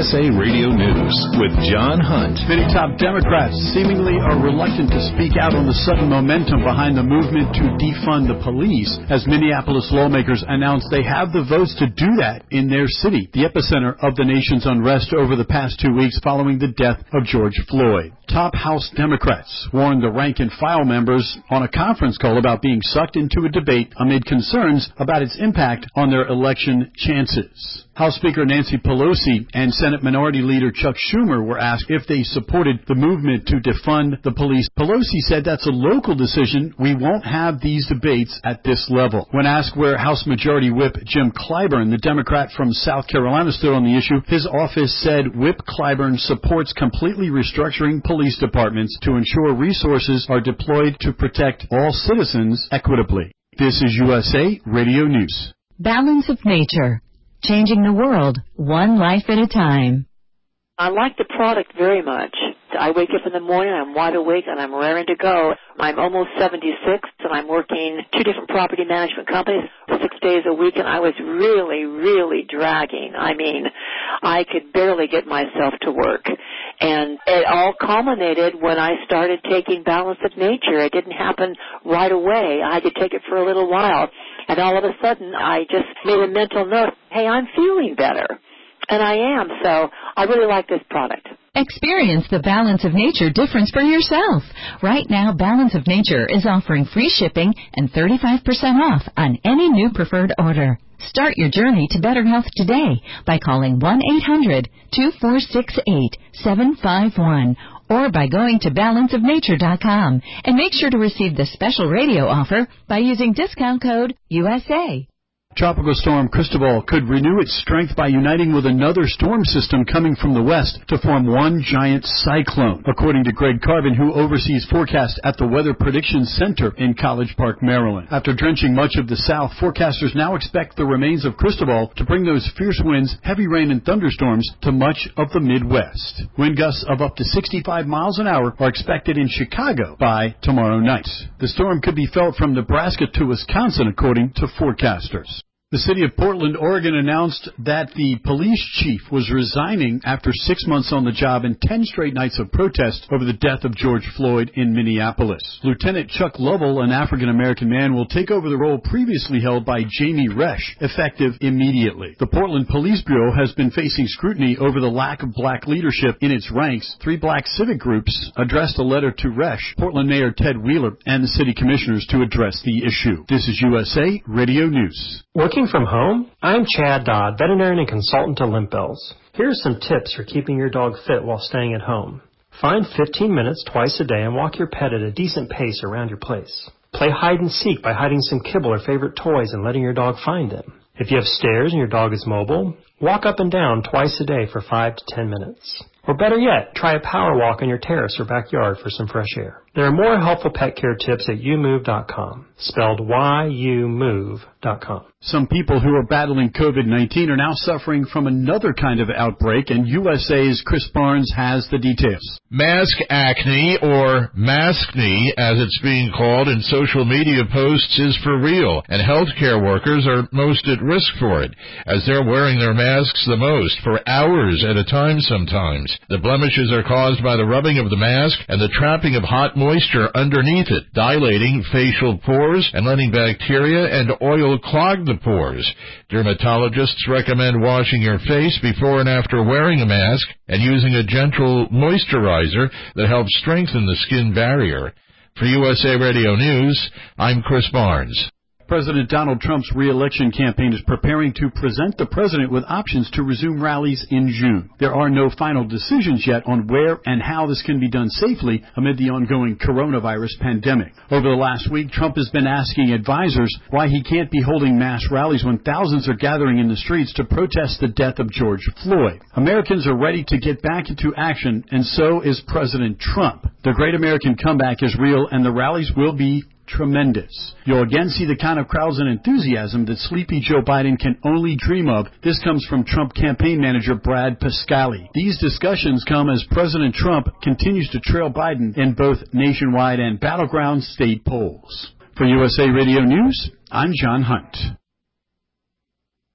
USA Radio News with John Hunt. Many top Democrats seemingly are reluctant to speak out on the sudden momentum behind the movement to defund the police, as Minneapolis lawmakers announced they have the votes to do that in their city, the epicenter of the nation's unrest over the past 2 weeks following the death of George Floyd. Top House Democrats warned the rank-and-file members on a conference call about being sucked into a debate amid concerns about its impact on their election chances. House Speaker Nancy Pelosi and Senate Minority Leader Chuck Schumer were asked if they supported the movement to defund the police. Pelosi said that's a local decision. We won't have these debates at this level. When asked where House Majority Whip Jim Clyburn, the Democrat from South Carolina, stood on the issue, his office said Whip Clyburn supports completely restructuring police departments to ensure resources are deployed to protect all citizens equitably. This is USA Radio News. Balance of Nature. Changing the world, one life at a time. I like the product very much. I wake up in the morning, I'm wide awake, and I'm raring to go. I'm almost 76, and I'm working 2 different property management companies 6 days a week, and I was really dragging. I mean, I could barely get myself to work. And it all culminated when I started taking Balance of Nature. It didn't happen right away. I had to take it for a little while. And all of a sudden, I just made a mental note, hey, I'm feeling better. And I am, so I really like this product. Experience the Balance of Nature difference for yourself. Right now, Balance of Nature is offering free shipping and 35% off on any new preferred order. Start your journey to better health today by calling 1-800-2468-751 or by going to balanceofnature.com and make sure to receive the special radio offer by using discount code USA. Tropical storm Cristobal could renew its strength by uniting with another storm system coming from the west to form one giant cyclone, according to Greg Carvin, who oversees forecast at the Weather Prediction Center in College Park, Maryland. After drenching much of the south, forecasters now expect the remains of Cristobal to bring those fierce winds, heavy rain, and thunderstorms to much of the Midwest. Wind gusts of up to 65 miles an hour are expected in Chicago by tomorrow night. The storm could be felt from Nebraska to Wisconsin, according to forecasters. The city of Portland, Oregon announced that the police chief was resigning after 6 months on the job and 10 straight nights of protest over the death of George Floyd in Minneapolis. Lieutenant Chuck Lovell, an African-American man, will take over the role previously held by Jamie Resch, effective immediately. The Portland Police Bureau has been facing scrutiny over the lack of black leadership in its ranks. 3 black civic groups addressed a letter to Resch, Portland Mayor Ted Wheeler, and the city commissioners to address the issue. This is USA Radio News. Working from home? I'm Chad Dodd, veterinarian and consultant to Limp Bells. Here are some tips for keeping your dog fit while staying at home. Find 15 minutes twice a day and walk your pet at a decent pace around your place. Play hide and seek by hiding some kibble or favorite toys and letting your dog find them. If you have stairs and your dog is mobile, walk up and down twice a day for 5 to 10 minutes. Or better yet, try a power walk on your terrace or backyard for some fresh air. There are more helpful pet care tips at youmove.com, spelled YOUMOVE.com. Some people who are battling COVID-19 are now suffering from another kind of outbreak, and USA's Chris Barnes has the details. Mask acne, or maskne as it's being called in social media posts, is for real, and healthcare workers are most at risk for it, as they're wearing their masks the most, for hours at a time sometimes. The blemishes are caused by the rubbing of the mask and the trapping of hot moisture underneath it, dilating facial pores and letting bacteria and oil clog the pores. Dermatologists recommend washing your face before and after wearing a mask and using a gentle moisturizer that helps strengthen the skin barrier. For USA Radio News, I'm Chris Barnes. President Donald Trump's re-election campaign is preparing to present the president with options to resume rallies in June. There are no final decisions yet on where and how this can be done safely amid the ongoing coronavirus pandemic. Over the last week, Trump has been asking advisors why he can't be holding mass rallies when thousands are gathering in the streets to protest the death of George Floyd. Americans are ready to get back into action, and so is President Trump. The Great American Comeback is real, and the rallies will be tremendous. You'll again see the kind of crowds and enthusiasm that sleepy Joe Biden can only dream of. This comes from Trump campaign manager Brad Pascali. These discussions come as President Trump continues to trail Biden in both nationwide and battleground state polls. For USA Radio News, I'm John Hunt.